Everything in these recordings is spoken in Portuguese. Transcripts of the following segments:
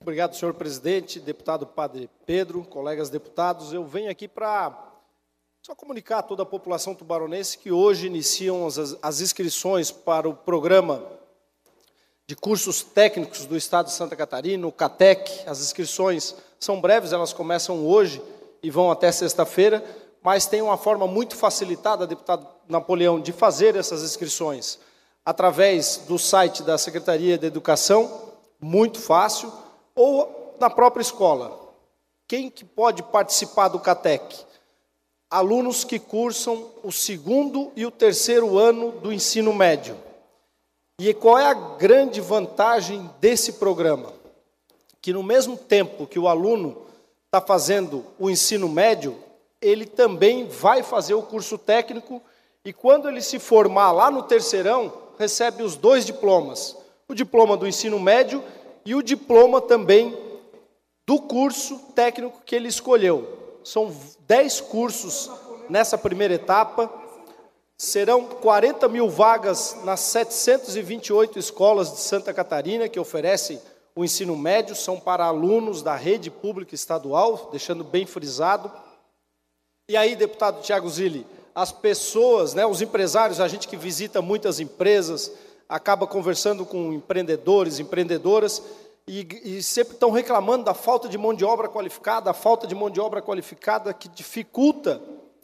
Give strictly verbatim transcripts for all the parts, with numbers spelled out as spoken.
obrigado, senhor presidente, deputado Padre Pedro, colegas deputados. Eu venho aqui para só comunicar a toda a população tubaronense que hoje iniciam as, as inscrições para o programa de cursos técnicos do Estado de Santa Catarina, o CATEC. As inscrições são breves, elas começam hoje e vão até sexta-feira, mas tem uma forma muito facilitada, deputado Napoleão, de fazer essas inscrições através do site da Secretaria de Educação, muito fácil, ou na própria escola. Quem que pode participar do CATEC? Alunos que cursam o segundo e o terceiro ano do ensino médio. E qual é a grande vantagem desse programa? Que no mesmo tempo que o aluno está fazendo o ensino médio, ele também vai fazer o curso técnico e quando ele se formar lá no terceirão, recebe os dois diplomas. O diploma do ensino médio e o diploma também do curso técnico que ele escolheu. São dez cursos nessa primeira etapa, serão quarenta mil vagas nas setecentas e vinte e oito escolas de Santa Catarina que oferecem o ensino médio, são para alunos da rede pública estadual, deixando bem frisado. E aí, deputado Tiago Zilli, as pessoas, né, os empresários, a gente que visita muitas empresas, acaba conversando com empreendedores, empreendedoras, e, e sempre estão reclamando da falta de mão de obra qualificada, a falta de mão de obra qualificada que dificulta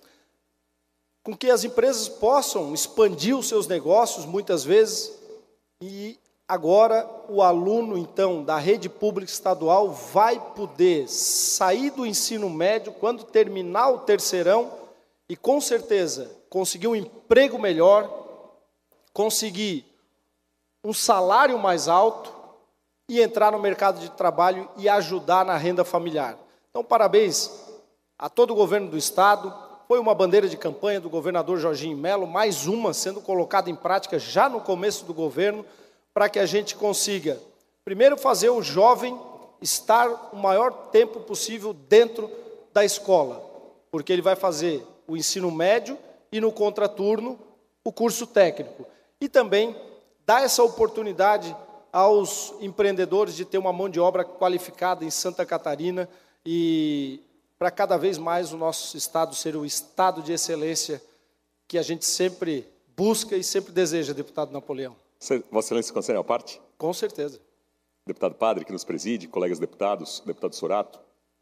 com que as empresas possam expandir os seus negócios, muitas vezes, e agora o aluno, então, da rede pública estadual vai poder sair do ensino médio quando terminar o terceirão e, com certeza, conseguir um emprego melhor, conseguir um salário mais alto e entrar no mercado de trabalho e ajudar na renda familiar. Então, parabéns a todo o governo do Estado. Foi uma bandeira de campanha do governador Jorginho Melo, mais uma sendo colocada em prática já no começo do governo, para que a gente consiga, primeiro, fazer o jovem estar o maior tempo possível dentro da escola, porque ele vai fazer o ensino médio e, no contraturno, o curso técnico. E também dar essa oportunidade aos empreendedores de ter uma mão de obra qualificada em Santa Catarina e para cada vez mais o nosso estado ser o estado de excelência que a gente sempre busca e sempre deseja, deputado Napoleão. Vossa Excelência concede a parte? Com certeza. Deputado Padre, que nos preside, colegas deputados, deputado Sorato,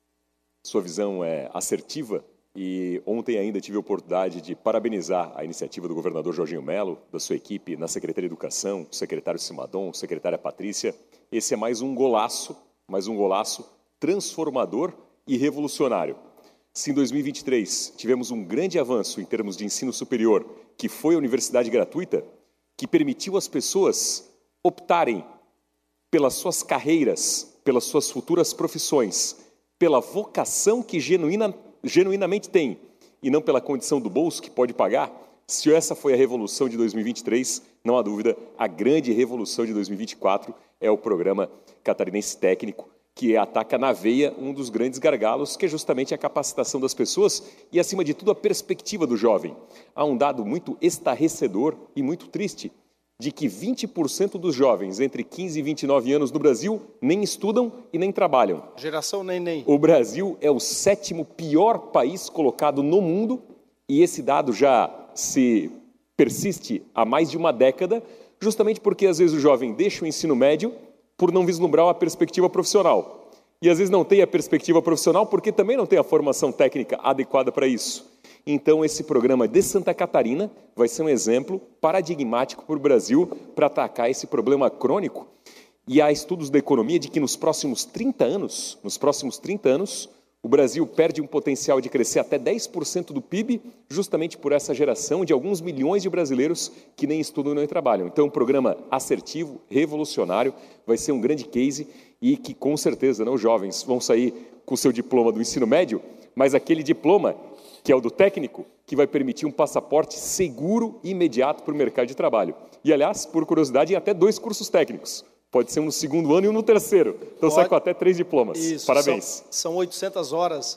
sua visão é assertiva e ontem ainda tive a oportunidade de parabenizar a iniciativa do governador Jorginho Melo, da sua equipe na Secretaria de Educação, o secretário Simadon, secretária Patrícia. Esse é mais um golaço, mais um golaço transformador e revolucionário. Se em dois mil e vinte e três tivemos um grande avanço em termos de ensino superior, que foi a universidade gratuita, que permitiu às pessoas optarem pelas suas carreiras, pelas suas futuras profissões, pela vocação que genuína, genuinamente tem, e não pela condição do bolso que pode pagar. Se essa foi a revolução de dois mil e vinte e três, não há dúvida, a grande revolução de dois mil e vinte e quatro é o programa catarinense técnico, que ataca na veia um dos grandes gargalos, que é justamente a capacitação das pessoas e, acima de tudo, a perspectiva do jovem. Há um dado muito estarrecedor e muito triste, de que vinte por cento dos jovens entre quinze e vinte e nove anos no Brasil nem estudam e nem trabalham. Geração neném. O Brasil é o sétimo pior país colocado no mundo e esse dado já se persiste há mais de uma década, justamente porque, às vezes, o jovem deixa o ensino médio por não vislumbrar uma perspectiva profissional. E, às vezes, não tem a perspectiva profissional porque também não tem a formação técnica adequada para isso. Então, esse programa de Santa Catarina vai ser um exemplo paradigmático para o Brasil para atacar esse problema crônico. E há estudos da economia de que nos próximos trinta anos, nos próximos trinta anos, o Brasil perde um potencial de crescer até dez por cento do P I B, justamente por essa geração de alguns milhões de brasileiros que nem estudam e nem trabalham. Então, um programa assertivo, revolucionário, vai ser um grande case e que, com certeza, não, os jovens vão sair com o seu diploma do ensino médio, mas aquele diploma, que é o do técnico, que vai permitir um passaporte seguro e imediato para o mercado de trabalho. E, aliás, por curiosidade, em até dois cursos técnicos. Pode ser um no segundo ano e um no terceiro. Então, Pode. sai com até três diplomas. Isso, parabéns. São, são oitocentas horas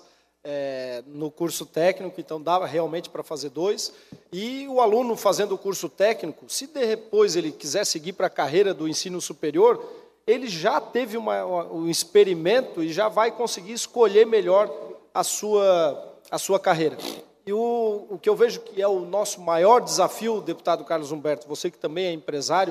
é, no curso técnico, então dá realmente para fazer dois. E o aluno fazendo o curso técnico, se depois ele quiser seguir para a carreira do ensino superior, ele já teve uma, um experimento e já vai conseguir escolher melhor a sua, a sua carreira. E o, o que eu vejo que é o nosso maior desafio, deputado Carlos Humberto, você que também é empresário,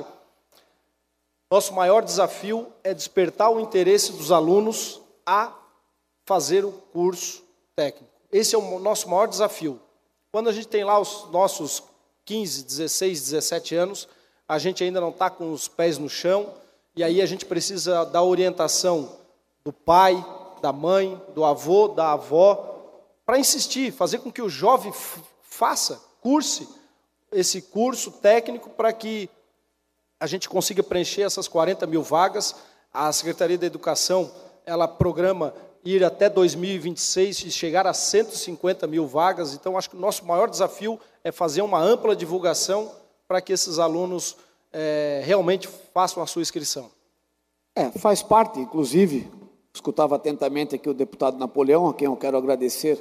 nosso maior desafio é despertar o interesse dos alunos a fazer o curso técnico. Esse é o nosso maior desafio. Quando a gente tem lá os nossos quinze, dezesseis, dezessete anos, a gente ainda não está com os pés no chão, e aí a gente precisa da orientação do pai, da mãe, do avô, da avó, para insistir, fazer com que o jovem faça, curse esse curso técnico para que a gente consiga preencher essas quarenta mil vagas. A Secretaria da Educação, ela programa ir até dois mil e vinte e seis e chegar a cento e cinquenta mil vagas. Então, acho que o nosso maior desafio é fazer uma ampla divulgação para que esses alunos é, realmente façam a sua inscrição. É, faz parte, inclusive, escutava atentamente aqui o deputado Napoleão, a quem eu quero agradecer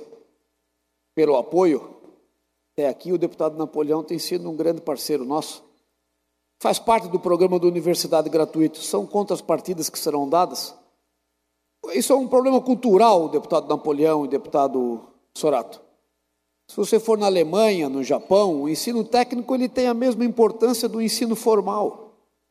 pelo apoio. Até aqui o deputado Napoleão tem sido um grande parceiro nosso. Faz parte do programa da Universidade Gratuita. São quantas partidas que serão dadas? Isso é um problema cultural, deputado Napoleão e deputado Sorato. Se você for na Alemanha, no Japão, o ensino técnico ele tem a mesma importância do ensino formal.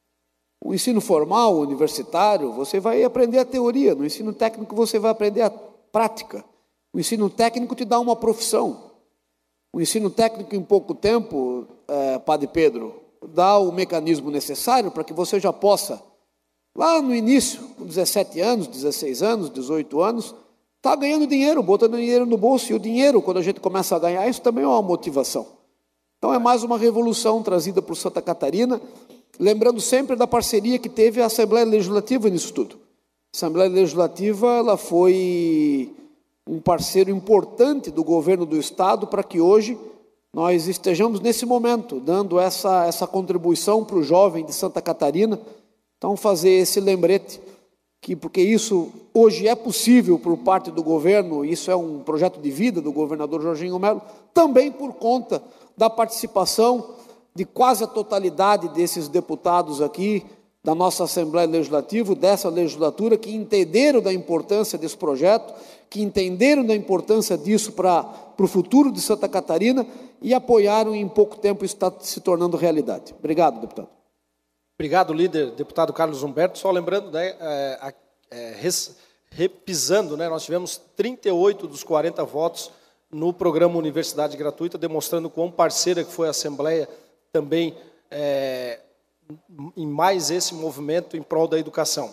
O ensino formal, universitário, você vai aprender a teoria. No ensino técnico, você vai aprender a prática. O ensino técnico te dá uma profissão. O ensino técnico, em pouco tempo, é, Padre Pedro, dá o mecanismo necessário para que você já possa, lá no início, com dezessete anos, dezesseis anos, dezoito anos, está ganhando dinheiro, botando dinheiro no bolso. E o dinheiro, quando a gente começa a ganhar, isso também é uma motivação. Então, é mais uma revolução trazida por Santa Catarina, lembrando sempre da parceria que teve a Assembleia Legislativa nisso tudo. A Assembleia Legislativa ela foi um parceiro importante do governo do Estado para que hoje nós estejamos nesse momento, dando essa, essa contribuição para o jovem de Santa Catarina. Então, fazer esse lembrete, que, porque isso hoje é possível por parte do governo, isso é um projeto de vida do governador Jorginho Mello, também por conta da participação de quase a totalidade desses deputados aqui, da nossa Assembleia Legislativa, dessa legislatura, que entenderam da importância desse projeto, que entenderam da importância disso para, para o futuro de Santa Catarina e apoiaram, e em pouco tempo isso está se tornando realidade. Obrigado, deputado. Obrigado, líder, deputado Carlos Humberto. Só lembrando, né, é, é, res, repisando, né, nós tivemos trinta e oito dos quarenta votos no programa Universidade Gratuita, demonstrando quão parceira que foi a Assembleia também é, em mais esse movimento em prol da educação.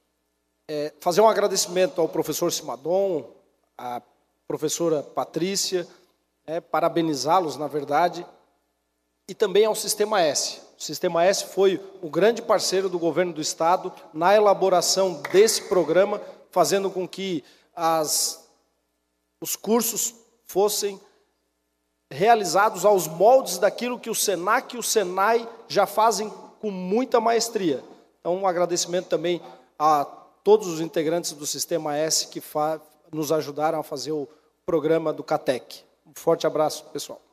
É, fazer um agradecimento ao professor Simadon, à professora Patrícia, é, parabenizá-los, na verdade, e também ao Sistema S. O Sistema S foi o grande parceiro do governo do Estado na elaboração desse programa, fazendo com que as, os cursos fossem realizados aos moldes daquilo que o Senac e o Senai já fazem com muita maestria. Então, um agradecimento também a todos os integrantes do Sistema S que nos ajudaram a fazer o programa do CATEC. Um forte abraço, pessoal.